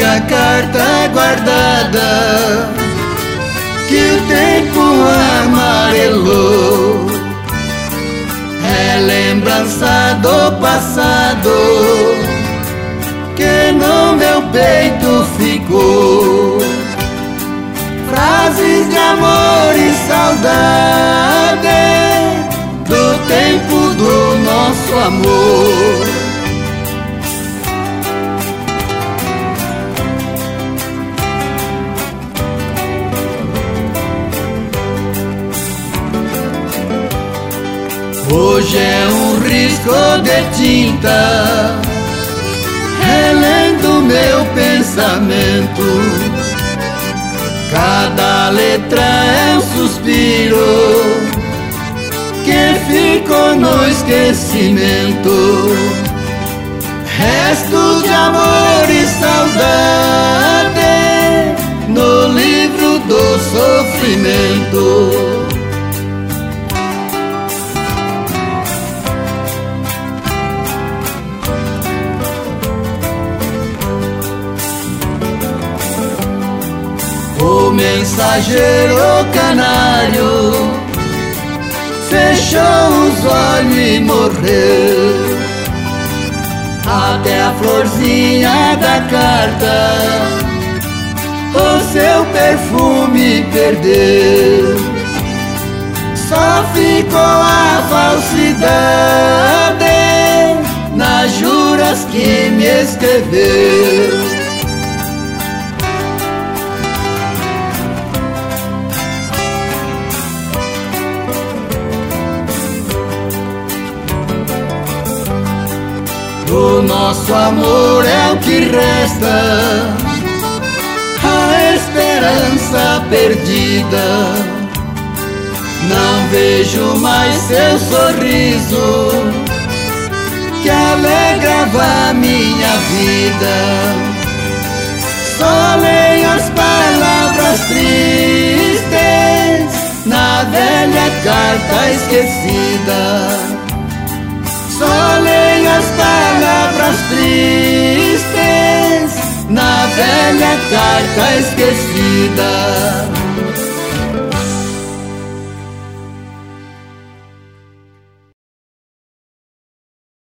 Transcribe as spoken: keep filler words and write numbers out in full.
antiga carta guardada que o tempo amarelou, é lembrança do passado que no meu peito ficou. Frases de amor e saudade do tempo do nosso amor. Hoje é um risco de tinta relendo meu pensamento. Cada letra é um suspiro que ficou no esquecimento. Restos de amor e saudade no livro do sofrimento. O mensageiro canário fechou os olhos e morreu. Até a florzinha da carta o seu perfume perdeu. Só ficou a falsidade nas juras que me escreveu. O nosso amor é o que resta, a esperança perdida. Não vejo mais seu sorriso que alegrava minha vida. Só leio as palavras tristes na velha carta esquecida. Só leio as palavras tristes na velha carta esquecida.